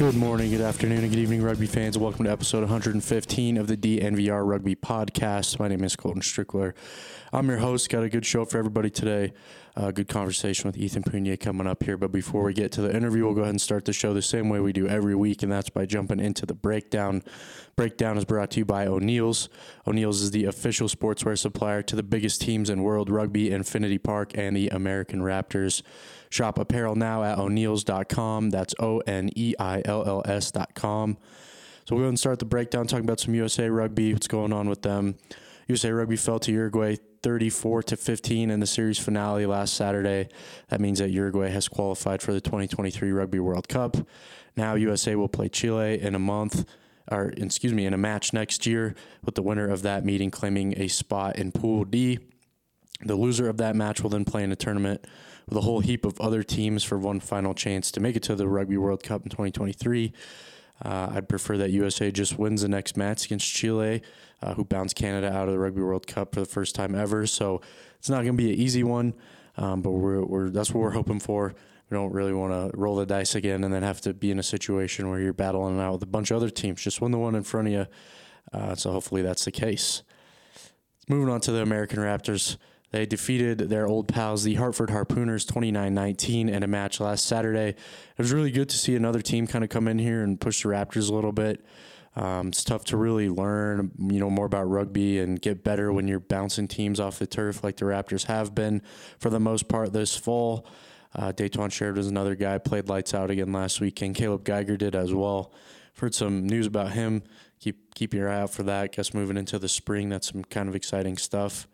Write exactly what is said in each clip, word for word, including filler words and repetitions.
Good morning, good afternoon, and good evening, rugby fans. Welcome to episode one hundred fifteen of the D N V R Rugby Podcast. My name is Colton Strickler. I'm your host. Got a good show for everybody today. Uh, good conversation with Ethan Punier coming up here. But before we get to the interview, we'll go ahead and start the show the same way we do every week, and that's by jumping into the breakdown. Breakdown is brought to you by O'Neill's. O'Neill's is the official sportswear supplier to the biggest teams in world rugby, Infinity Park, and the American Raptors. Shop apparel now at O'Neills dot com. That's O N E I L L S dot com. So we'll go ahead and start the breakdown talking about some U S A Rugby, what's going on with them. U S A Rugby fell to Uruguay thirty-four to fifteen in the series finale last Saturday. That means that Uruguay has qualified for the twenty twenty-three Rugby World Cup. Now U S A will play Chile in a month, or excuse me, in a match next year, with the winner of that meeting claiming a spot in Pool D. The loser of that match will then play in a tournament with a whole heap of other teams for one final chance to make it to the Rugby World Cup in twenty twenty-three. Uh, I'd prefer that U S A just wins the next match against Chile, uh, who bounced Canada out of the Rugby World Cup for the first time ever. So it's not going to be an easy one, um, but we're, we're that's what we're hoping for. We don't really want to roll the dice again and then have to be in a situation where you're battling out with a bunch of other teams. Just win the one in front of you. Uh, so hopefully that's the case. Moving on to the American Raptors. They defeated their old pals, the Hartford Harpooners, twenty-nine nineteen in a match last Saturday. It was really good to see another team kind of come in here and push the Raptors a little bit. Um, it's tough to really learn, you know, more about rugby and get better when you're bouncing teams off the turf like the Raptors have been for the most part this fall. Uh, Dayton Sherrod was another guy, played lights out again last weekend. Caleb Geiger did as well. I've heard some news about him. Keep keep your eye out for that. Guess moving into the spring, that's some kind of exciting stuff.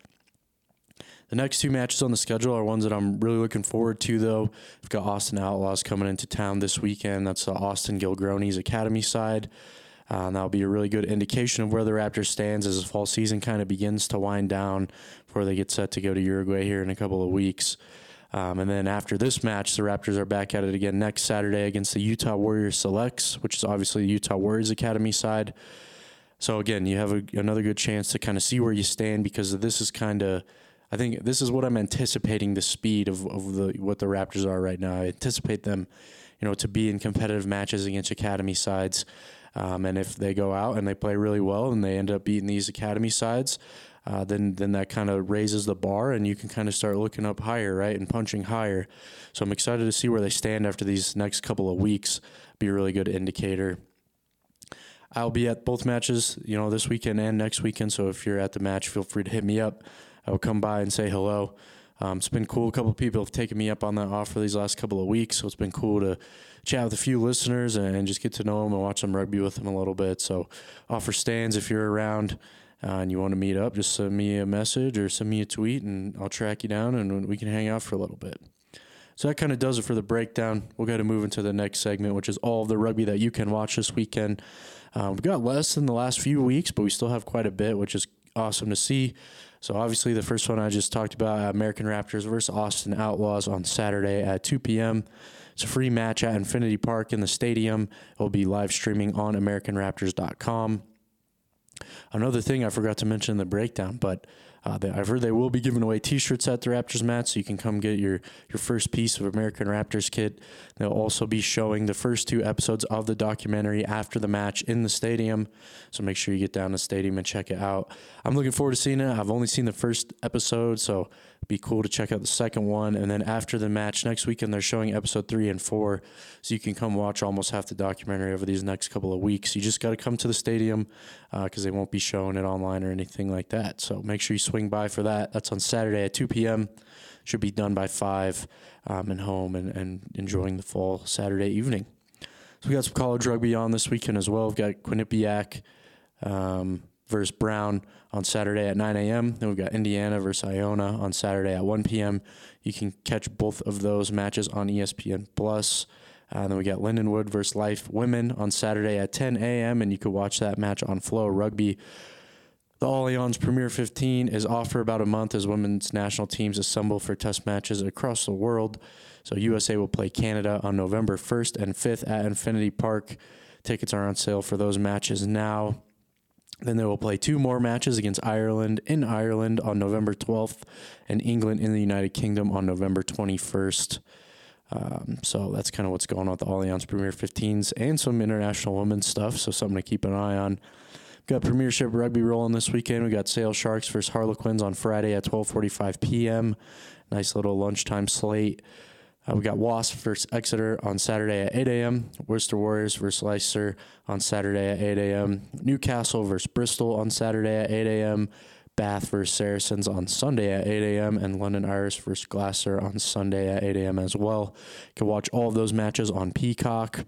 The next two matches on the schedule are ones that I'm really looking forward to, though. We've got Austin Outlaws coming into town this weekend. That's the Austin Gilgronis Academy side. Uh, and that'll be a really good indication of where the Raptors stands as the fall season kind of begins to wind down before they get set to go to Uruguay here in a couple of weeks. Um, and then after this match, the Raptors are back at it again next Saturday against the Utah Warriors Selects, which is obviously the Utah Warriors Academy side. So, again, you have a, another good chance to kind of see where you stand, because this is kind of – I think this is what I'm anticipating the speed of, of the what the Raptors are right now. I anticipate them, you know, to be in competitive matches against academy sides. Um, and if they go out and they play really well and they end up beating these academy sides, uh, then then that kind of raises the bar and you can kind of start looking up higher, right, and punching higher. So I'm excited to see where they stand after these next couple of weeks. Be a really good indicator. I'll be at both matches, you know, this weekend and next weekend. So if you're at the match, feel free to hit me up. I will come by and say hello. Um, it's been cool. A couple of people have taken me up on that offer these last couple of weeks, so it's been cool to chat with a few listeners and, and just get to know them and watch some rugby with them a little bit. So offer stands if you're around uh, and you want to meet up. Just send me a message or send me a tweet, and I'll track you down, and we can hang out for a little bit. So that kind of does it for the breakdown. We'll go to move into the next segment, which is all of the rugby that you can watch this weekend. Um, we've got less than the last few weeks, but we still have quite a bit, which is awesome to see. So obviously the first one I just talked about, American Raptors versus Austin Outlaws on Saturday at two p.m. It's a free match at Infinity Park in the stadium. It will be live streaming on American Raptors dot com. Another thing I forgot to mention in the breakdown, but uh, they, I've heard they will be giving away T-shirts at the Raptors match, so you can come get your, your first piece of American Raptors kit. They'll also be showing the first two episodes of the documentary after the match in the stadium, so make sure you get down to the stadium and check it out. I'm looking forward to seeing it. I've only seen the first episode, so it'd be cool to check out the second one. And then after the match next weekend, they're showing episode three and four, so you can come watch almost half the documentary over these next couple of weeks. You just got to come to the stadium because uh, they won't be showing it online or anything like that. So make sure you swing by for that. That's on Saturday at two p.m. Should be done by five um, and home and, and enjoying the fall Saturday evening. So we got some college rugby on this weekend as well. We've got Quinnipiac um, versus Brown on Saturday at nine a.m. Then we've got Indiana versus Iona on Saturday at one p.m. You can catch both of those matches on E S P N Plus. Uh, and then we got Lindenwood versus Life Women on Saturday at ten a.m. And you can watch that match on Flow Rugby. The Allianz Premier fifteen is off for about a month as women's national teams assemble for test matches across the world. So U S A will play Canada on November first and fifth at Infinity Park. Tickets are on sale for those matches now. Then they will play two more matches against Ireland in Ireland on November twelfth and England in the United Kingdom on November twenty-first. Um, so that's kind of what's going on with the Allianz Premier fifteens and some international women's stuff. So something to keep an eye on. We've got Premiership Rugby rolling this weekend. We got Sale Sharks versus Harlequins on Friday at twelve forty-five p.m. Nice little lunchtime slate. Uh, we got Wasp versus Exeter on Saturday at eight a.m. Worcester Warriors versus Leicester on Saturday at eight a.m. Newcastle versus Bristol on Saturday at eight a.m. Bath versus Saracens on Sunday at eight a.m. and London Irish versus Glasgow on Sunday at eight a.m. as well. You can watch all of those matches on Peacock.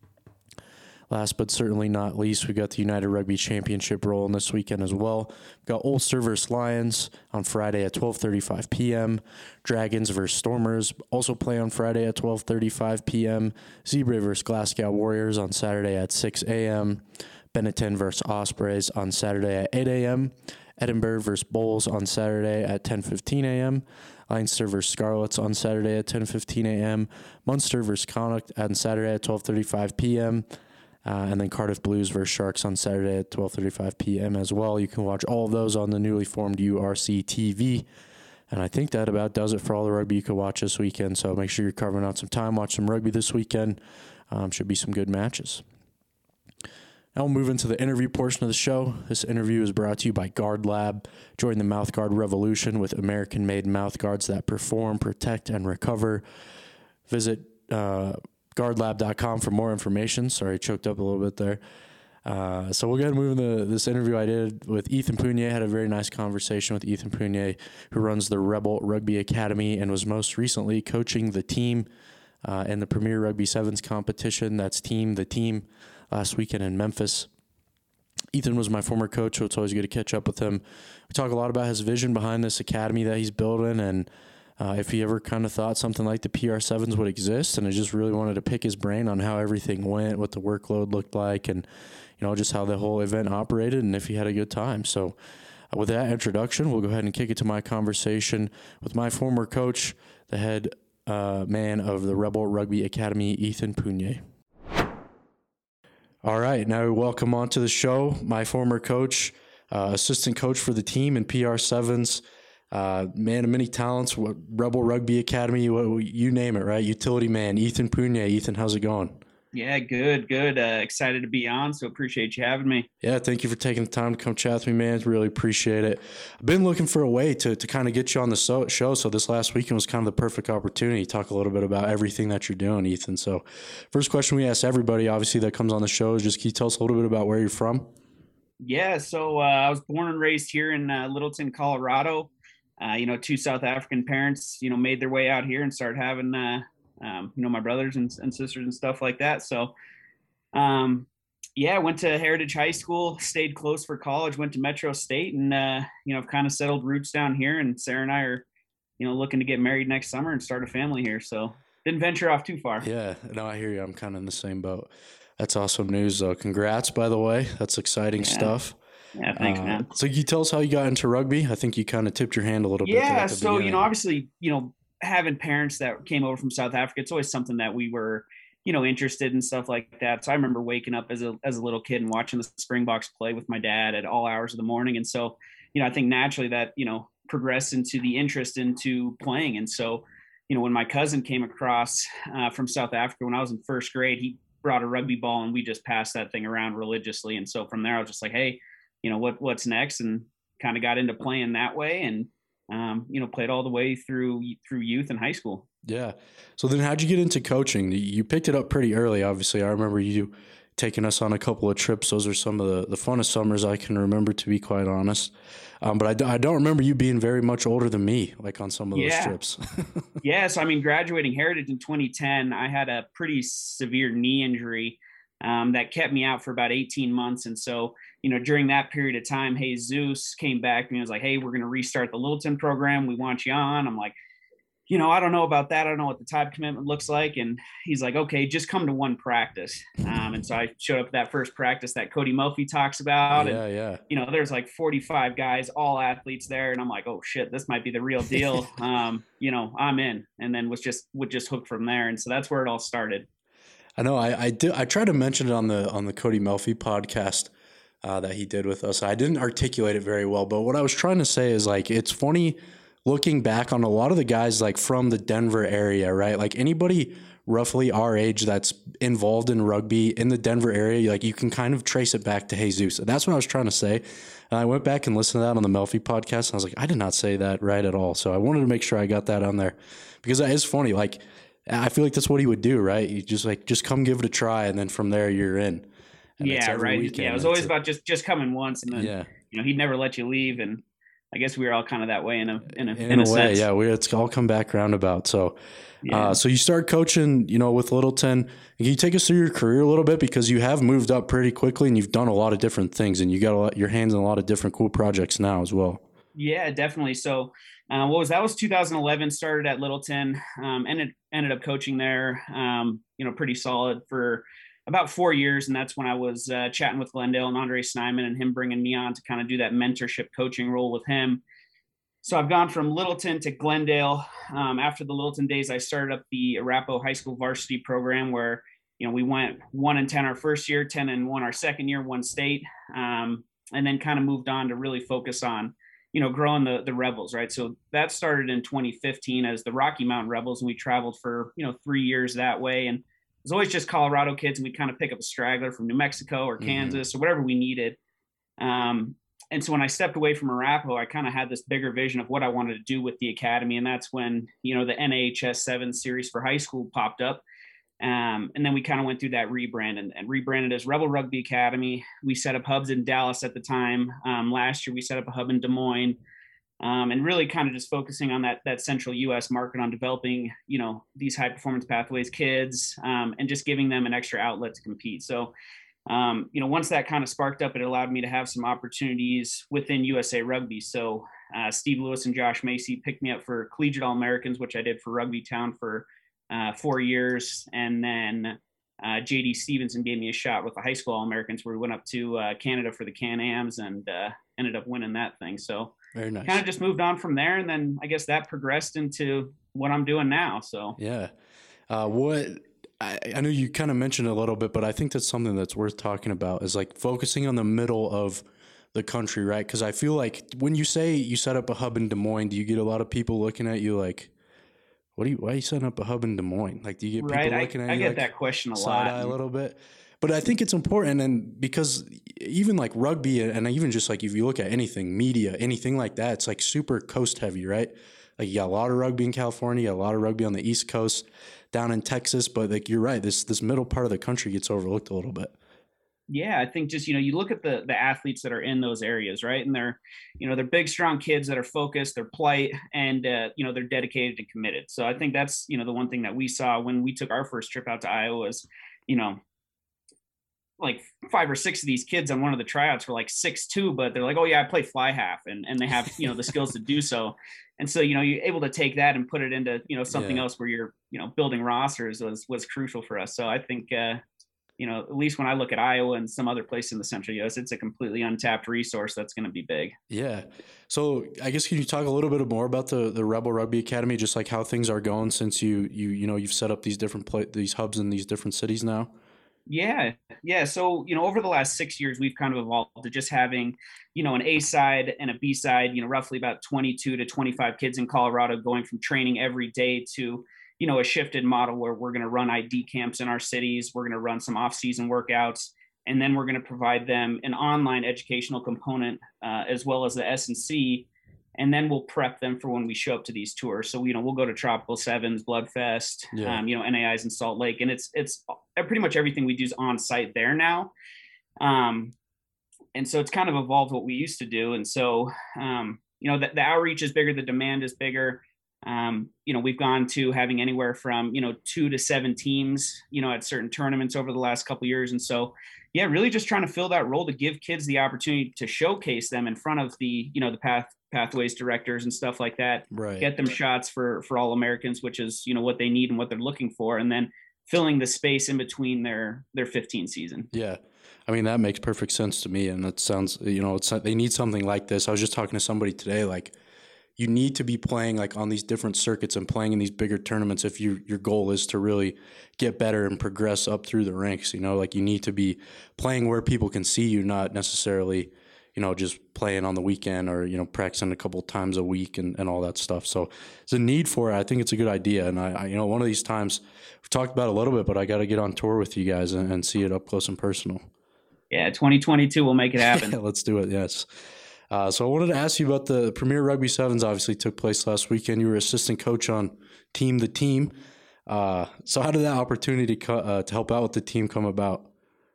Last but certainly not least, we got the United Rugby Championship rolling this weekend as well. We've got Ulster versus Lions on Friday at twelve thirty-five p.m. Dragons versus Stormers also play on Friday at twelve thirty-five p.m. Zebra versus Glasgow Warriors on Saturday at six a.m. Benetton versus Ospreys on Saturday at eight a.m. Edinburgh versus Bowls on Saturday at ten fifteen a.m. Leinster versus Scarlets on Saturday at ten fifteen a.m. Munster versus Connacht on Saturday at twelve thirty-five p.m. Uh, and then Cardiff Blues versus Sharks on Saturday at twelve thirty-five p.m. as well. You can watch all of those on the newly formed U R C T V. And I think that about does it for all the rugby you can watch this weekend. So make sure you're carving out some time, watch some rugby this weekend. Um, should be some good matches. Now we'll move into the interview portion of the show. This interview is brought to you by Guard Lab. Join the mouthguard revolution with American-made mouthguards that perform, protect, and recover. Visit uh, guard lab dot com for more information. Sorry, I choked up a little bit there. Uh, so we'll go ahead and move into this interview I did with Ethan Punier. Had a very nice conversation with Ethan Punier, who runs the Rebel Rugby Academy and was most recently coaching the team uh, in the Premier Rugby Sevens competition. That's team, the team, last weekend in Memphis. Ethan was my former coach, so it's always good to catch up with him. We talk a lot about his vision behind this academy that he's building, and uh, if he ever kind of thought something like the P R sevens would exist, and I just really wanted to pick his brain on how everything went, what the workload looked like, and you know just how the whole event operated, and if he had a good time. So uh, with that introduction, we'll go ahead and kick it to my conversation with my former coach, the head uh, man of the Rebel Rugby Academy, Ethan Punier. All right, now we welcome onto the show my former coach, uh, assistant coach for the team in P R sevens, uh, man of many talents, Rebel Rugby Academy, what, you name it, right? Utility man, Ethan Punier. Ethan, how's it going? Yeah, good, good. Uh, excited to be on, so appreciate you having me. Yeah, thank you for taking the time to come chat with me, man. Really appreciate it. I've been looking for a way to to kind of get you on the so- show, so this last weekend was kind of the perfect opportunity to talk a little bit about everything that you're doing, Ethan. So first question we ask everybody, obviously, that comes on the show is just, can you tell us a little bit about where you're from? Yeah, so uh, I was born and raised here in uh, Littleton, Colorado. Uh, you know, two South African parents, you know, made their way out here and started having uh, – Um, you know, my brothers and, and sisters and stuff like that. So, um, yeah, went to Heritage High School, stayed close for college, went to Metro State, and, uh, you know, I've kind of settled roots down here. And Sarah and I are, you know, looking to get married next summer and start a family here. So didn't venture off too far. Yeah, no, I hear you. I'm kind of in the same boat. That's awesome news, though. Congrats, by the way. That's exciting yeah. stuff. Yeah, thanks, uh, man. So can you tell us how you got into rugby? I think you kind of tipped your hand a little bit. Yeah, so, beginning. you know, obviously, you know, having parents that came over from South Africa, it's always something that we were, you know, interested in, stuff like that. So I remember waking up as a as a little kid and watching the Springboks play with my dad at all hours of the morning. And so, you know, I think naturally that, you know, progressed into the interest into playing. And so, you know, when my cousin came across uh, from South Africa when I was in first grade, he brought a rugby ball and we just passed that thing around religiously. And so from there, I was just like, hey, you know, what what's next? And kind of got into playing that way. And Um, you know, played all the way through through youth and high school. Yeah. So then how'd you get into coaching? You picked it up pretty early, obviously. I remember you taking us on a couple of trips. Those are some of the, the funnest summers I can remember, to be quite honest. Um, but I, I don't remember you being very much older than me, like on some of those yeah. trips. yeah. So, I mean, graduating Heritage in twenty ten, I had a pretty severe knee injury um, that kept me out for about eighteen months. And so, you know, during that period of time, Jesus came back and he was like, hey, we're going to restart the Littleton program. We want you on. I'm like, you know, I don't know about that. I don't know what the time commitment looks like. And he's like, okay, just come to one practice. Um, and so I showed up at that first practice that Cody Murphy talks about. Yeah, and, yeah. you know, there's like forty-five guys, all athletes there. And I'm like, oh shit, this might be the real deal. um, you know, I'm in. And then was just, would just hook from there. And so that's where it all started. I know I, I did. I tried to mention it on the, on the Cody Murphy podcast uh, that he did with us. I didn't articulate it very well, but what I was trying to say is, like, it's funny looking back on a lot of the guys like from the Denver area, right? Like anybody roughly our age that's involved in rugby in the Denver area, like you can kind of trace it back to Jesus. That's what I was trying to say. And I went back and listened to that on the Melfi podcast, and I was like, I did not say that right at all. So I wanted to make sure I got that on there because that is funny. Like, I feel like that's what he would do, right? You just like, just come give it a try, and then from there you're in. And yeah, right. Weekend. Yeah, it was always about just just coming once, and then yeah. you know he'd never let you leave, and I guess we were all kind of that way in a in a in, in a, a way. sense. Yeah, we it's all come back roundabout. So, yeah. uh, so you start coaching, you know, with Littleton. Can you take us through your career a little bit because you have moved up pretty quickly and you've done a lot of different things and you got a lot, your hands in a lot of different cool projects now as well. Yeah, definitely. So, uh, what was that was two thousand eleven. Started at Littleton, um, ended ended up coaching there. Um, you know, pretty solid for about four years, and that's when I was uh, chatting with Glendale and Andre Snyman, and him bringing me on to kind of do that mentorship coaching role with him. So I've gone from Littleton to Glendale. Um, after the Littleton days, I started up the Arapahoe High School varsity program where, you know, we went one and ten our first year, ten and one our second year, one state, um, and then kind of moved on to really focus on, you know, growing the the Rebels, right? So that started in twenty fifteen as the Rocky Mountain Rebels, and we traveled for, you know, three years that way. And it was always just Colorado kids, and we'd kind of pick up a straggler from New Mexico or Kansas mm-hmm. or whatever we needed. Um, and so when I stepped away from Arapahoe, I kind of had this bigger vision of what I wanted to do with the academy. And that's when, you know, the N A H S seven series for high school popped up. Um, and then we kind of went through that rebrand and, and rebranded as Rebel Rugby Academy. We set up hubs in Dallas at the time. Um, last year, we set up a hub in Des Moines, um, and really kind of just focusing on that, that central U S market on developing, you know, these high performance pathways kids, um, and just giving them an extra outlet to compete. So, Um, you know, once that kind of sparked up, it allowed me to have some opportunities within U S A Rugby. So uh, Steve Lewis and Josh Macy picked me up for Collegiate All-Americans, which I did for Rugby Town for uh, four years. And then uh, J D Stevenson gave me a shot with the high school All-Americans where we went up to uh, Canada for the Can-Ams and uh, ended up winning that thing. So very nice. Kind of just moved on from there. And then I guess that progressed into what I'm doing now. So yeah. Uh, what – I, I know you kind of mentioned it a little bit, but I think that's something that's worth talking about is like focusing on the middle of the country, right? Because I feel like when you say you set up a hub in Des Moines, do you get a lot of people looking at you like, "What are you? Why are you setting up a hub in Des Moines?" Like, do you get right. people looking I, at I you? get like that question a side lot, eye a little bit. But I think it's important, and because even like rugby, and even just like if you look at anything, media, anything like that, it's like super coast heavy, right? Like you got a lot of rugby in California, you got a lot of rugby on the East Coast, down in Texas, but like you're right, this this middle part of the country gets overlooked a little bit. Yeah, I think just, you know, you look at the the athletes that are in those areas, right? And they're, you know, they're big, strong kids that are focused, they're polite, and, uh, you know, they're dedicated and committed. So I think that's, you know, the one thing that we saw when we took our first trip out to Iowa was, you know, like five or six of these kids on one of the tryouts were like six two, but they're like, oh yeah, I play fly half, and and they have, you know, the skills to do so. And so, you know, you're able to take that and put it into, you know, something yeah. else where you're, you know, building rosters was was crucial for us. So I think, uh, you know, at least when I look at Iowa and some other place in the central U S, it's a completely untapped resource that's going to be big. Yeah. So I guess can you talk a little bit more about the the Rebel Rugby Academy, just like how things are going since you you you know you've set up these different play, these hubs in these different cities now? Yeah. Yeah. So, you know, over the last six years, we've kind of evolved to just having, you know, an A side and a B side, you know, roughly about twenty-two to twenty-five kids in Colorado going from training every day to, you know, a shifted model where we're going to run I D camps in our cities. We're going to run some off-season workouts, and then we're going to provide them an online educational component uh, as well as the S and C. And then we'll prep them for when we show up to these tours. So, you know, we'll go to Tropical Sevens, Bloodfest, yeah. um, you know, N A Is in Salt Lake. And it's, it's pretty much everything we do is on site there now. Um, and so it's kind of evolved what we used to do. And so, um, you know, the, the outreach is bigger, the demand is bigger. Um, you know, we've gone to having anywhere from, you know, two to seven teams, you know, at certain tournaments over the last couple of years. And so, yeah, really just trying to fill that role to give kids the opportunity to showcase them in front of the, you know, the path pathways directors and stuff like that, right. Get them shots for, for all Americans, which is, you know, what they need and what they're looking for. And then filling the space in between their, their fifteen season. Yeah. I mean, that makes perfect sense to me. And that sounds, you know, it's, they need something like this. I was just talking to somebody today, like, you need to be playing like on these different circuits and playing in these bigger tournaments if you, your goal is to really get better and progress up through the ranks. You know, like you need to be playing where people can see you, not necessarily, you know, just playing on the weekend or, you know, practicing a couple of times a week and, and all that stuff. So it's a need for it. I think it's a good idea. And I, I you know, one of these times we've talked about it a little bit, but I got to get on tour with you guys and, and see it up close and personal. Yeah, twenty twenty-two will make it happen. Yeah, let's do it. Yes. Uh, so I wanted to ask you about the Premier Rugby Sevens. Obviously took place last weekend. You were assistant coach on Team the Team. Uh, so how did that opportunity co- uh, to help out with the team come about?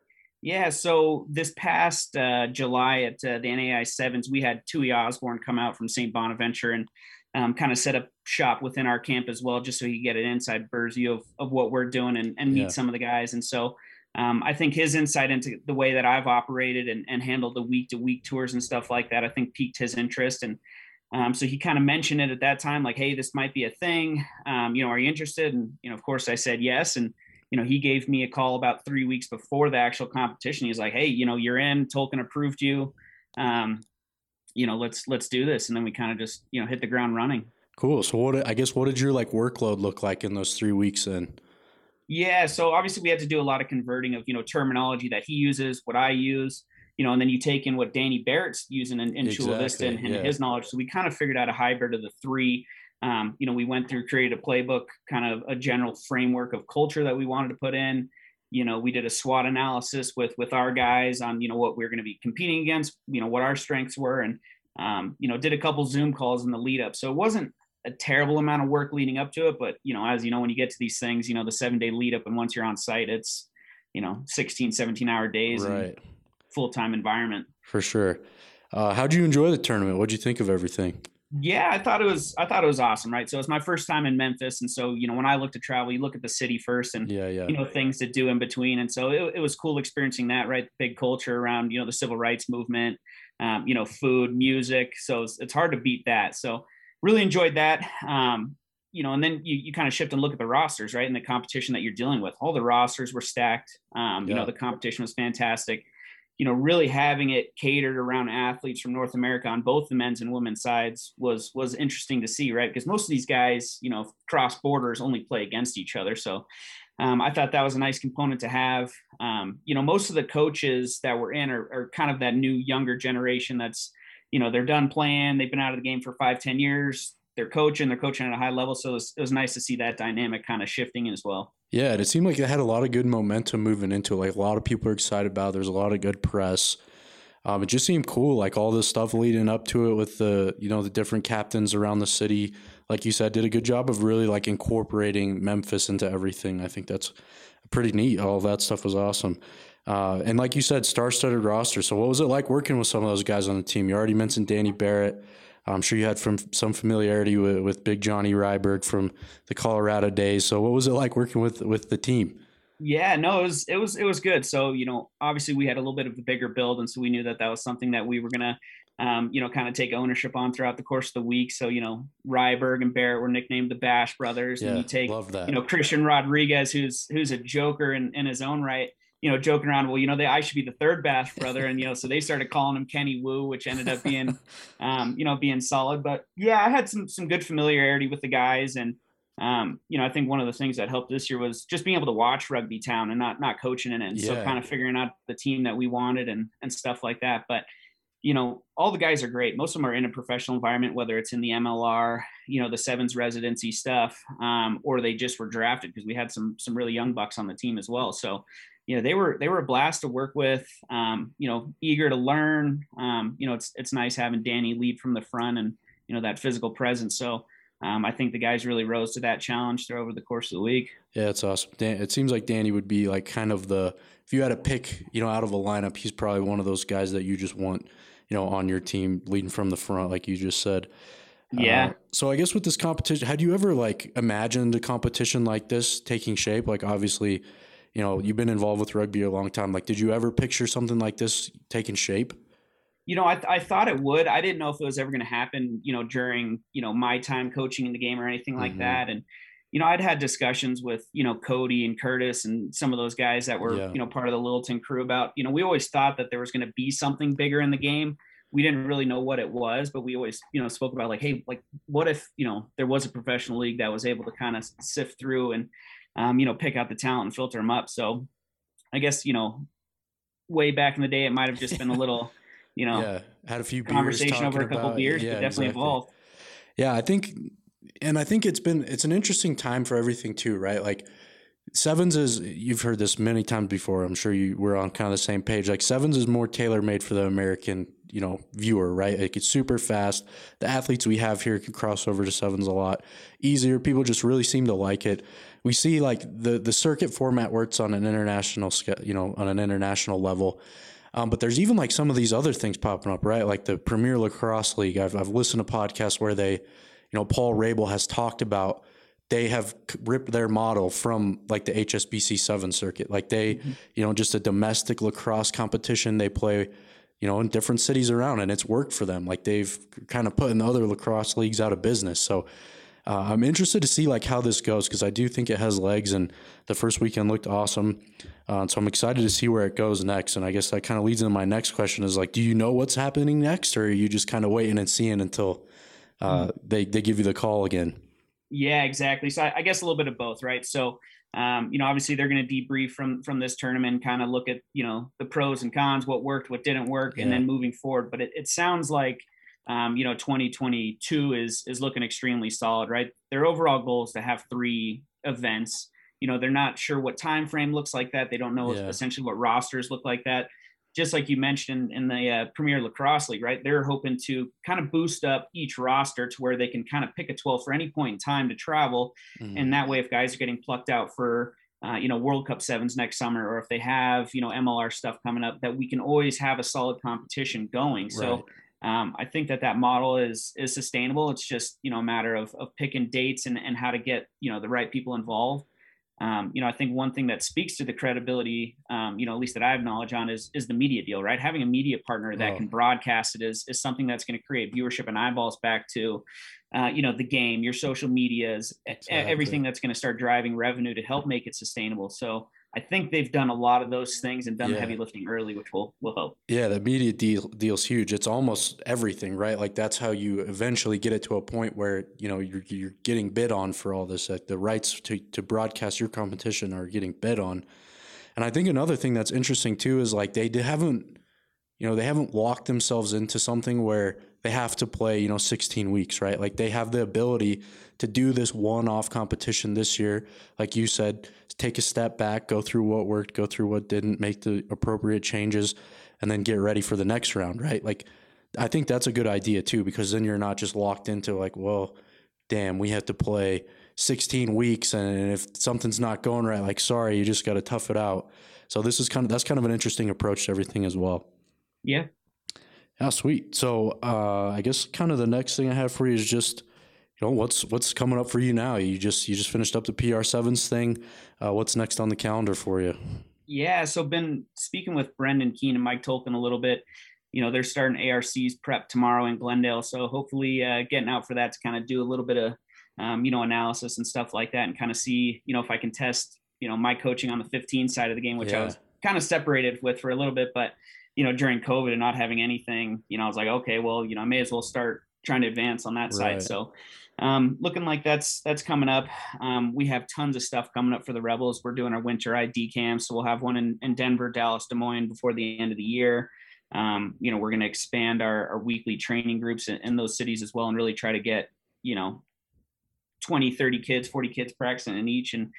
Yeah, so this past uh, July at uh, the N A I Sevens, we had Tui Osborne come out from Saint Bonaventure and um, kind of set up shop within our camp as well, just so he could get an inside bird's view of, of what we're doing and, and meet yeah. some of the guys. And so um, I think his insight into the way that I've operated and, and handled the week to week tours and stuff like that, I think piqued his interest. And um, so he kind of mentioned it at that time, like, hey, this might be a thing. Um, you know, are you interested? And, you know, of course I said yes. And, you know, he gave me a call about three weeks before the actual competition. He's like, hey, you know, you're in, Tolkien approved you. Um, you know, let's, let's do this. And then we kind of just, you know, hit the ground running. Cool. So what, I guess, what did your like workload look like in those three weeks then? Yeah. So obviously we had to do a lot of converting of, you know, terminology that he uses, what I use, you know, and then you take in what Danny Barrett's using in, in exactly. Chula Vista and, and yeah. his knowledge. So we kind of figured out a hybrid of the three. Um, you know, we went through, created a playbook, kind of a general framework of culture that we wanted to put in. You know, we did a SWOT analysis with, with our guys on, you know, what we we're going to be competing against, you know, what our strengths were, and, um, you know, did a couple Zoom calls in the lead up. So it wasn't a terrible amount of work leading up to it, but, you know, as you know, when you get to these things, you know, the seven day lead up, and once you're on site, it's, you know, sixteen, seventeen hour days right. and full-time environment. For sure. Uh, how'd you enjoy the tournament? What'd you think of everything? Yeah, I thought it was, I thought it was awesome. Right. So it's my first time in Memphis. And so, you know, when I look to travel, you look at the city first and, yeah, yeah. you know, things to do in between. And so it, it was cool experiencing that, right. Big culture around, you know, the civil rights movement, um, you know, food, music. So it's, it's hard to beat that. So really enjoyed that. Um, you know, and then you, you kind of shift and look at the rosters, right. And the competition that you're dealing with. All the rosters were stacked. Um, yeah. You know, the competition was fantastic. You know, really having it catered around athletes from North America on both the men's and women's sides was was interesting to see, right? Because most of these guys, you know, cross borders only play against each other. So um, I thought that was a nice component to have. Um, you know, most of the coaches that were in are, are kind of that new younger generation that's, you know, they're done playing. They've been out of the game for five, ten years. They're coaching, they're coaching at a high level. So it was, it was nice to see that dynamic kind of shifting as well. Yeah, and it seemed like it had a lot of good momentum moving into it. Like a lot of people are excited about it. There's a lot of good press. Um, it just seemed cool, like all this stuff leading up to it with the, you know, the different captains around the city. Like you said, did a good job of really like incorporating Memphis into everything. I think that's pretty neat. All of that stuff was awesome. Uh, and like you said, star-studded roster. So what was it like working with some of those guys on the team? You already mentioned Danny Barrett. I'm sure you had from some familiarity with, with Big Johnny Ryberg from the Colorado days. So what was it like working with, with the team? Yeah, no, it was, it was, it was good. So, you know, obviously we had a little bit of a bigger build. And so we knew that that was something that we were going to, um, you know, kind of take ownership on throughout the course of the week. So, you know, Ryberg and Barrett were nicknamed the Bash Brothers. Yeah, and you take, love that. you know, Christian Rodriguez, who's, who's a joker in, in his own right, you know, joking around, well, you know, they, I should be the third Bash brother. And, you know, so they started calling him Kenny Wu, which ended up being, um, you know, being solid. But yeah, I had some, some good familiarity with the guys. And, um, you know, I think one of the things that helped this year was just being able to watch Rugby Town and not, not coaching in it. And yeah. so kind of figuring out the team that we wanted and, and stuff like that. But, you know, all the guys are great. Most of them are in a professional environment, whether it's in the M L R, you know, the sevens residency stuff, um, or they just were drafted, because we had some, some really young bucks on the team as well. So, you know, they were, they were a blast to work with, um, you know, eager to learn. Um, you know, it's, it's nice having Danny lead from the front and, you know, that physical presence. So um, I think the guys really rose to that challenge there over the course of the week. Yeah, it's awesome. Dan, it seems like Danny would be like kind of the, if you had to pick, you know, out of a lineup, he's probably one of those guys that you just want, you know, on your team leading from the front, like you just said. Yeah. Uh, so I guess with this competition, had you ever like imagined a competition like this taking shape? Like obviously, you know, you've been involved with rugby a long time. Like, did you ever picture something like this taking shape? You know, I, th- I thought it would. I didn't know if it was ever going to happen, you know, during, you know, my time coaching in the game or anything like mm-hmm. that. And, you know, I'd had discussions with, you know, Cody and Curtis and some of those guys that were, yeah. you know, part of the Littleton crew about, you know, we always thought that there was going to be something bigger in the game. We didn't really know what it was, but we always, you know, spoke about like, hey, like, what if, you know, there was a professional league that was able to kind of sift through and, um, you know, pick out the talent and filter them up. So I guess, you know, way back in the day, it might've just been a little, you know, yeah. had a few beers conversation over talking a couple about, beers, yeah, but definitely exactly. evolved. Yeah, I think, and I think it's been, it's an interesting time for everything too, right? Like Sevens is, you've heard this many times before. I'm sure you were on kind of the same page. Like Sevens is more tailor made for the American, you know, viewer, right? Like it's super fast. The athletes we have here can cross over to Sevens a lot easier. People just really seem to like it. We see like the the circuit format works on an international, you know, on an international level. Um, but there's even like some of these other things popping up, right? Like the Premier Lacrosse League. I've I've listened to podcasts where they, you know, Paul Rabel has talked about they have ripped their model from like the H S B C seven circuit. Like they, mm-hmm. you know, just a domestic lacrosse competition they play, you know, in different cities around, and it's worked for them. Like they've kind of put in the other lacrosse leagues out of business. So uh, I'm interested to see like how this goes, because I do think it has legs, and the first weekend looked awesome. Uh, so I'm excited to see where it goes next. And I guess that kind of leads into my next question is like, do you know what's happening next, or are you just kind of waiting and seeing until uh, mm. they, they give you the call again? Yeah, exactly. So I, I guess a little bit of both, right? So, um, you know, obviously they're going to debrief from from this tournament, kind of look at, you know, the pros and cons, what worked, what didn't work, yeah. and then moving forward. But it, it sounds like, um, you know, twenty twenty-two is is looking extremely solid, right? Their overall goal is to have three events. You know, they're not sure what time frame looks like that. They don't know yeah. essentially what rosters look like that. Just like you mentioned in the uh, Premier Lacrosse League, right? They're hoping to kind of boost up each roster to where they can kind of pick a twelve for any point in time to travel. Mm-hmm. And that way, if guys are getting plucked out for, uh, you know, World Cup sevens next summer, or if they have, you know, M L R stuff coming up, that we can always have a solid competition going. Right. So um, I think that that model is is sustainable. It's just, you know, a matter of, of picking dates and, and how to get, you know, the right people involved. Um, you know, I think one thing that speaks to the credibility, um, you know, at least that I have knowledge on, is is the media deal, right? Having a media partner that oh. can broadcast it is is something that's going to create viewership and eyeballs back to, uh, you know, the game, your social medias, exactly. everything that's going to start driving revenue to help make it sustainable. So I think they've done a lot of those things and done yeah. the heavy lifting early, which will will help. Yeah, the media deal deal's huge. It's almost everything, right? Like that's how you eventually get it to a point where, you know, you're you're getting bid on for all this. Like the rights to to broadcast your competition are getting bid on. And I think another thing that's interesting too is like they haven't, you know, they haven't locked themselves into something where they have to play, you know, sixteen weeks, right? Like they have the ability to do this one-off competition this year. Like you said, take a step back, go through what worked, go through what didn't, make the appropriate changes, and then get ready for the next round, right? Like I think that's a good idea too, because then you're not just locked into like, well, damn, we have to play sixteen weeks, and if something's not going right, like, sorry, you just got to tough it out. So this is kind of, that's kind of an interesting approach to everything as well. Yeah. Yeah, sweet. So uh, I guess kind of the next thing I have for you is just, you know, what's what's coming up for you now? You just you just finished up the P R sevens thing. Uh, what's next on the calendar for you? Yeah, so been speaking with Brendan Keene and Mike Tolkien a little bit. You know, they're starting A R C's prep tomorrow in Glendale, so hopefully uh, getting out for that to kind of do a little bit of, um, you know, analysis and stuff like that, and kind of see, you know, if I can test, you know, my coaching on the fifteen side of the game, which yeah. I was kind of separated with for a little bit, but you know, during COVID and not having anything, you know, I was like, okay, well, you know, I may as well start trying to advance on that right. side. So um, looking like that's, that's coming up. Um, we have tons of stuff coming up for the Rebels. We're doing our winter I D camps. So we'll have one in, in Denver, Dallas, Des Moines before the end of the year. Um, you know, we're going to expand our, our weekly training groups in, in those cities as well, and really try to get, you know, twenty, thirty kids, forty kids practicing in each, and,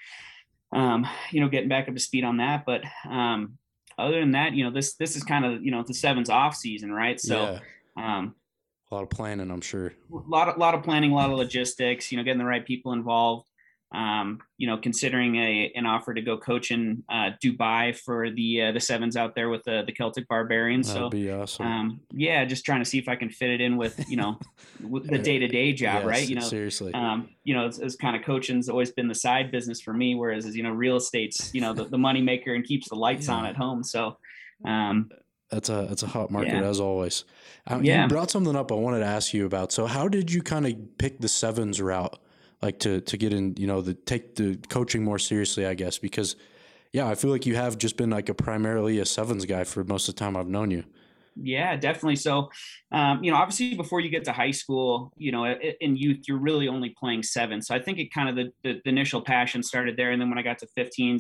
um, you know, getting back up to speed on that. But, um, other than that, you know, this, this is kind of, you know, the sevens off season, right? So, yeah. um, a lot of planning, I'm sure. A lot of, lot of planning, a lot of logistics, you know, getting the right people involved. Um, you know, considering a an offer to go coach in uh, Dubai for the uh, the sevens out there with the the Celtic Barbarians. That'd so, be awesome. Um, yeah, just trying to see if I can fit it in with, you know, with the day to day job, yes, right? You know, seriously. Um, you know, it's, it's kind of coaching's always been the side business for me, whereas you know, real estate's you know the, the money maker and keeps the lights yeah. on at home. So. Um, That's a that's a hot market yeah. as always. Um, yeah. You brought something up I wanted to ask you about. So how did you kind of pick the sevens route, like to to get in, you know, the take the coaching more seriously, I guess? Because yeah, I feel like you have just been like a primarily a sevens guy for most of the time I've known you. Yeah, definitely. So, um, you know, obviously before you get to high school, you know, in youth, you're really only playing seven. So I think it kind of the, the, the initial passion started there. And then when I got to fifteens,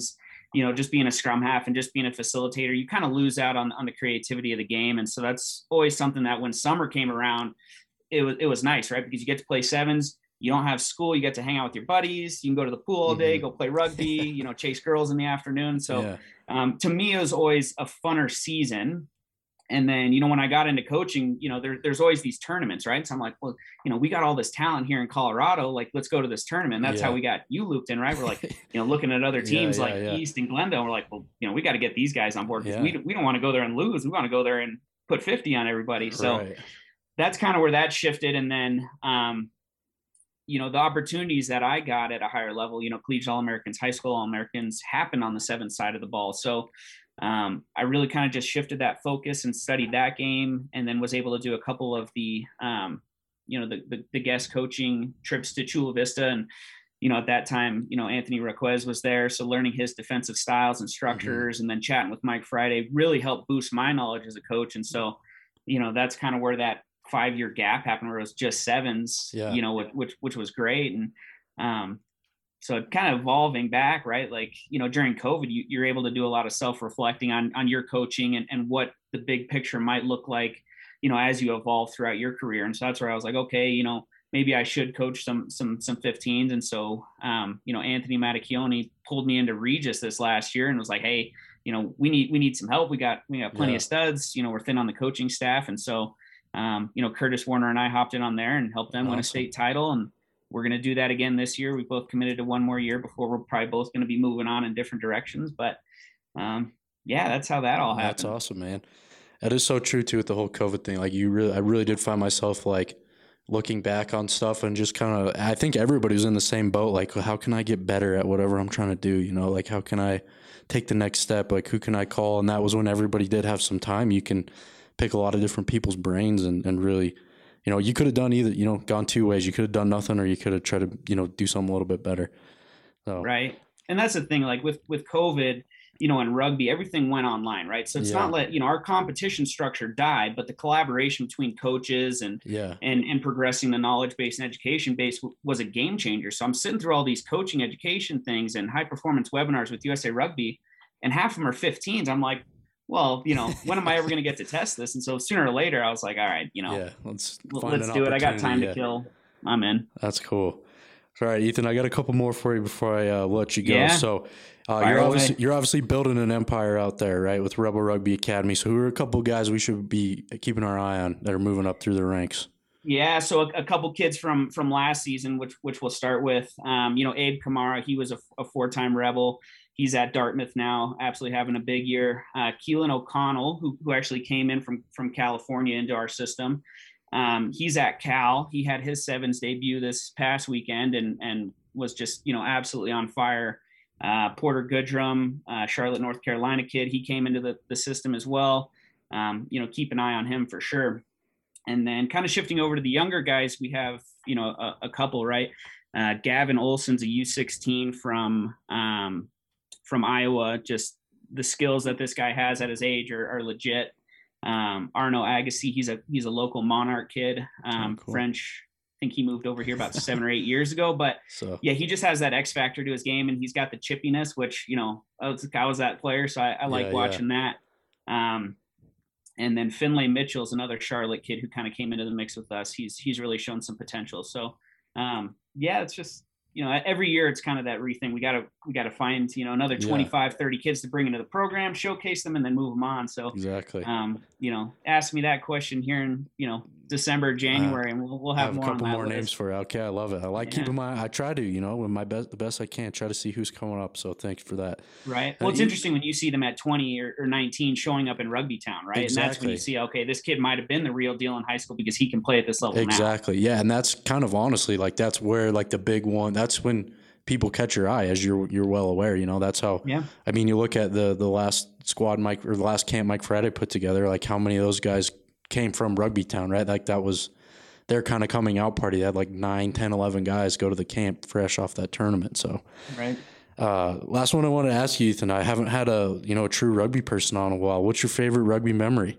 you know, just being a scrum half and just being a facilitator, you kind of lose out on, on the creativity of the game. And so that's always something that when summer came around, it was, it was nice, right? Because you get to play sevens, you don't have school, you get to hang out with your buddies, you can go to the pool all day, mm-hmm. go play rugby, you know, chase girls in the afternoon. So yeah. um, to me, it was always a funner season. And then, you know, when I got into coaching, you know, there, there's always these tournaments, right? So I'm like, well, you know, we got all this talent here in Colorado. Like, let's go to this tournament. That's yeah. how we got you looped in, right? We're like, you know, looking at other teams yeah, yeah, like yeah. East and Glendale. We're like, well, you know, we got to get these guys on board because yeah. we, we don't want to go there and lose. We want to go there and put fifty on everybody. So right. that's kind of where that shifted. And then, um, you know, the opportunities that I got at a higher level, you know, collegiate All-Americans, high school All-Americans happened on the seventh side of the ball. So Um, I really kind of just shifted that focus and studied that game, and then was able to do a couple of the, um, you know, the, the, the guest coaching trips to Chula Vista. And, you know, at that time, you know, Anthony Requez was there. So learning his defensive styles and structures mm-hmm. and then chatting with Mike Friday really helped boost my knowledge as a coach. And so, you know, that's kind of where that five year gap happened, where it was just sevens, yeah. you know, which, which, which was great. And, um, so kind of evolving back, right? Like, you know, during COVID, you, you're able to do a lot of self-reflecting on, on your coaching and, and what the big picture might look like, you know, as you evolve throughout your career. And so that's where I was like, okay, you know, maybe I should coach some, some, some fifteens. And so, um, you know, Anthony Matacchione pulled me into Regis this last year and was like, hey, you know, we need, we need some help. We got, we got plenty yeah. of studs, you know, we're thin on the coaching staff. And so, um, you know, Curtis Warner and I hopped in on there and helped them awesome. win a state title. And we're going to do that again this year. We both committed to one more year before we're probably both going to be moving on in different directions. But um, yeah, that's how that all happened. That's awesome, man. That is so true too with the whole COVID thing. Like you really, I really did find myself like looking back on stuff and just kind of, I think everybody was in the same boat. Like, how can I get better at whatever I'm trying to do? You know, like how can I take the next step? Like who can I call? And that was when everybody did have some time. You can pick a lot of different people's brains and, and really, you know, you could have done either, you know, gone two ways. You could have done nothing, or you could have tried to, you know, do something a little bit better. So. Right. And that's the thing, like with, with COVID, you know, in rugby, everything went online, right? So it's yeah. not like, you know, our competition structure died, but the collaboration between coaches and, yeah. and, and progressing the knowledge base and education base w- was a game changer. So I'm sitting through all these coaching education things and high performance webinars with U S A Rugby, and half of them are fifteens. I'm like, well, you know, when am I ever going to get to test this? And so sooner or later, I was like, all right, you know, yeah, let's let's do it. I got time yeah. to kill. I'm in. That's cool. All right, Ethan, I got a couple more for you before I uh, let you go. Yeah. So uh, you're obviously you're obviously building an empire out there, right, with Rebel Rugby Academy. So who are a couple of guys we should be keeping our eye on that are moving up through the ranks? Yeah, so a, a couple kids from from last season, which which we'll start with. Um, you know, Abe Kamara, he was a, a four-time Rebel. He's at Dartmouth now, absolutely having a big year. Uh, Keelan O'Connell, who who actually came in from from California into our system. Um, he's at Cal. He had his sevens debut this past weekend and and was just, you know, absolutely on fire. Uh, Porter Goodrum, uh, Charlotte, North Carolina kid, he came into the, the system as well. Um, you know, keep an eye on him for sure. And then kind of shifting over to the younger guys, we have, you know, a, a couple, right? Uh, Gavin Olson's a U sixteen from um, from Iowa. Just the skills that this guy has at his age are, are legit. Um, Arno Agassi, he's a he's a local Monarch kid, um, oh, cool. French. I think he moved over here about seven or eight years ago. But so. yeah, he just has that X factor to his game, and he's got the chippiness, which, you know, I was, I was that player, so I, I like yeah, watching yeah. that. Um, and then Finlay Mitchell's another Charlotte kid who kind of came into the mix with us. He's he's really shown some potential. So um, yeah, it's just, you know, every year it's kind of that re-thing. We got to, we got to find, you know, another twenty-five, yeah. thirty kids to bring into the program, showcase them, and then move them on. So, exactly. um, you know, ask me that question here in, you know, December, January, uh, and we'll, we'll have, have more a couple on that more list. names for it. Okay. I love it. I like yeah. keeping my, I try to, you know, with my best, the best I can, try to see who's coming up. So thanks for that. Right. Well, uh, it's you, interesting when you see them at twenty or, or nineteen showing up in Rugby Town, right? Exactly. And that's when you see, okay, this kid might've been the real deal in high school because he can play at this level. Exactly. Now. Yeah. And that's kind of honestly, like, that's where like the big one, that's when people catch your eye, as you're you're well aware. You know, that's how. Yeah. I mean, you look at the the last squad Mike or the last camp Mike Friday put together. Like, how many of those guys came from Rugby Town, right? Like, that was their kind of coming out party. They had like nine, ten, eleven guys go to the camp fresh off that tournament. So, right. Uh, last one I want to ask you, Ethan. I haven't had a you know a true rugby person on in a while. What's your favorite rugby memory?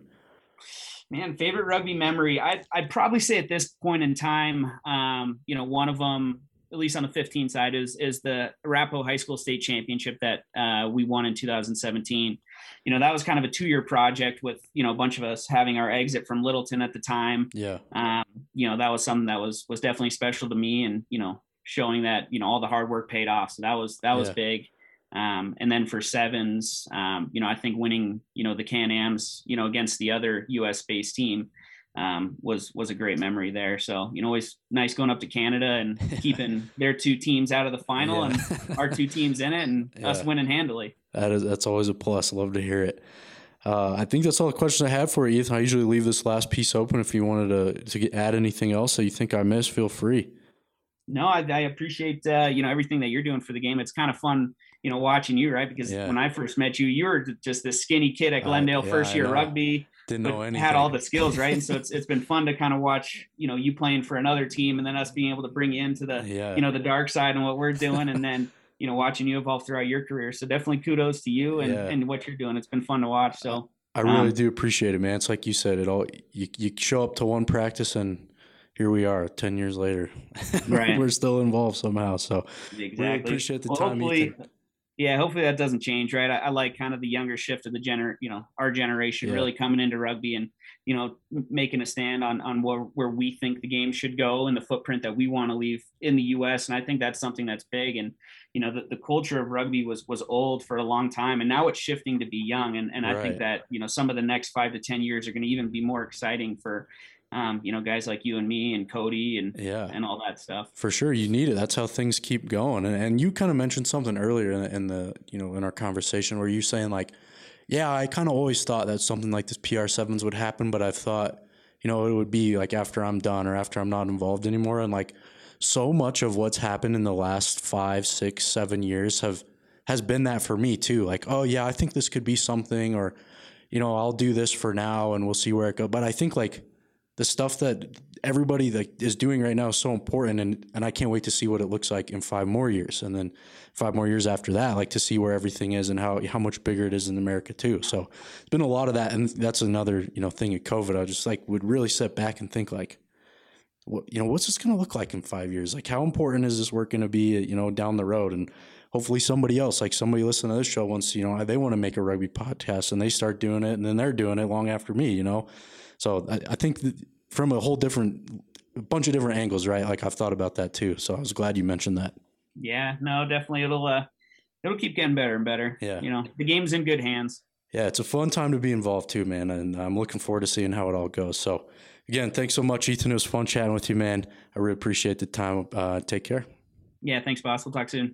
Man, favorite rugby memory. I'd I'd probably say at this point in time, um, you know, one of them. at least on the fifteen side, is is the Arapahoe High School State Championship that uh, we won in two thousand seventeen. You know, that was kind of a two-year project with, you know, a bunch of us having our exit from Littleton at the time. Yeah. Um, you know, that was something that was was definitely special to me, and, you know, showing that, you know, all the hard work paid off. So that was that was yeah. big. Um, and then for sevens, um, you know, I think winning, you know, the Can-Ams, you know, against the other U S based team um, was, was a great memory there. So, you know, always nice going up to Canada and keeping their two teams out of the final yeah. and our two teams in it, and yeah. us winning handily. That is, that's always a plus. I love to hear it. Uh, I think that's all the questions I have for you, Ethan. I usually leave this last piece open. If you wanted to, to get, add anything else that you think I missed, feel free. No, I, I appreciate, uh, you know, everything that you're doing for the game. It's kind of fun, you know, watching you, right? Because yeah. when I first met you, you were just this skinny kid at Glendale, uh, yeah, first year rugby. Didn't know anything. Had all the skills, right? And so it's it's been fun to kind of watch, you know, you playing for another team, and then us being able to bring you into the, yeah. you know, the dark side and what we're doing, and then, you know, watching you evolve throughout your career. So definitely kudos to you and, yeah. and what you're doing. It's been fun to watch. So I really um, do appreciate it, man. It's like you said, it all you you show up to one practice and here we are ten years later. Right. We're still involved somehow. So exactly. Really appreciate the well, time. Hopefully, Ethan. Yeah, hopefully that doesn't change, right? I, I like kind of the younger shift of the gener, you know, our generation yeah. really coming into rugby and, you know, making a stand on on where, where we think the game should go and the footprint that we want to leave in the U S. And I think that's something that's big. And, you know, the, the culture of rugby was was old for a long time, and now it's shifting to be young. And, and I right. think that, you know, some of the next five to ten years are going to even be more exciting for, Um, you know, guys like you and me and Cody and yeah. and all that stuff. For sure. You need it. That's how things keep going. And, and you kind of mentioned something earlier in the, in the, you know, in our conversation where you saying like, yeah, I kind of always thought that something like this P R sevens would happen, but I've thought, you know, it would be like after I'm done or after I'm not involved anymore. And like so much of what's happened in the last five, six, seven years have, has been that for me too. Like, oh yeah, I think this could be something, or, you know, I'll do this for now and we'll see where it goes. But I think like, the stuff that everybody that is doing right now is so important, and, and I can't wait to see what it looks like in five more years, and then five more years after that, like to see where everything is and how how much bigger it is in America too. So it's been a lot of that, and that's another you know thing of COVID. I just like would really sit back and think like, what you know, what's this going to look like in five years? Like how important is this work going to be, you know, down the road? And hopefully somebody else, like somebody listening to this show, wants you know they want to make a rugby podcast, and they start doing it, and then they're doing it long after me, you know. So I, I think that from a whole different, a bunch of different angles, right? Like I've thought about that too. So I was glad you mentioned that. Yeah, no, definitely. It'll, uh, it'll keep getting better and better. Yeah. You know, the game's in good hands. Yeah. It's a fun time to be involved too, man. And I'm looking forward to seeing how it all goes. So again, thanks so much, Ethan. It was fun chatting with you, man. I really appreciate the time. Uh, take care. Yeah. Thanks, boss. We'll talk soon.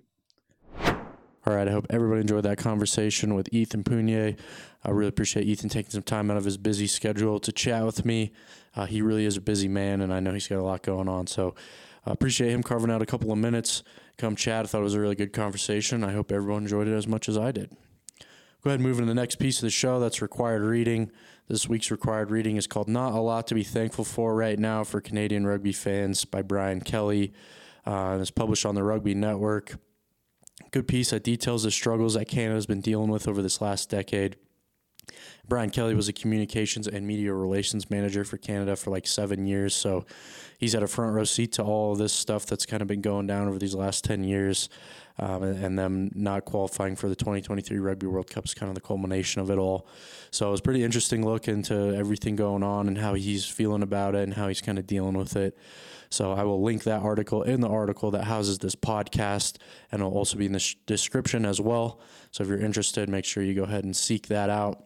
All right, I hope everybody enjoyed that conversation with Ethan Punier. I really appreciate Ethan taking some time out of his busy schedule to chat with me. Uh, he really is a busy man, and I know he's got a lot going on. So I appreciate him carving out a couple of minutes. Come chat. I thought it was a really good conversation. I hope everyone enjoyed it as much as I did. Go ahead and move into the next piece of the show. That's required reading. This week's required reading is called Not a Lot to Be Thankful For Right Now for Canadian Rugby Fans by Brian Kelly. Uh, and it's published on the Rugby Network. Good piece that details the struggles that Canada's been dealing with over this last decade. Brian Kelly was a communications and media relations manager for Canada for like seven years, so he's had a front row seat to all of this stuff that's kind of been going down over these last ten years, um, and, and them not qualifying for the twenty twenty-three Rugby World Cup is kind of the culmination of it all. So it was a pretty interesting look into everything going on and how he's feeling about it and how he's kind of dealing with it. So I will link that article in the article that houses this podcast, and it'll also be in the sh- description as well. So if you're interested, make sure you go ahead and seek that out.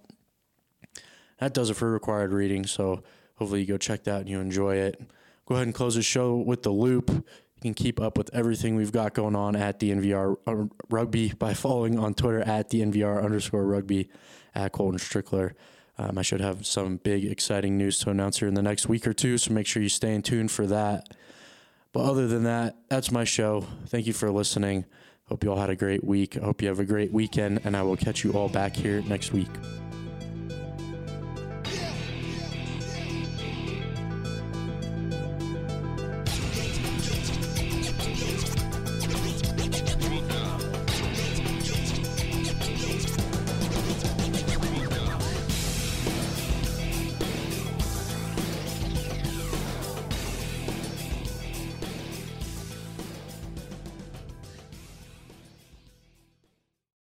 That does it for required reading, so hopefully you go check that and you enjoy it. Go ahead and close the show with the loop. You can keep up with everything we've got going on at D N V R Rugby by following on Twitter at D N V R underscore rugby, at Colton Strickler. Um, I should have some big, exciting news to announce here in the next week or two, so make sure you stay in tune for that. But other than that, that's my show. Thank you for listening. Hope you all had a great week. I hope you have a great weekend, and I will catch you all back here next week.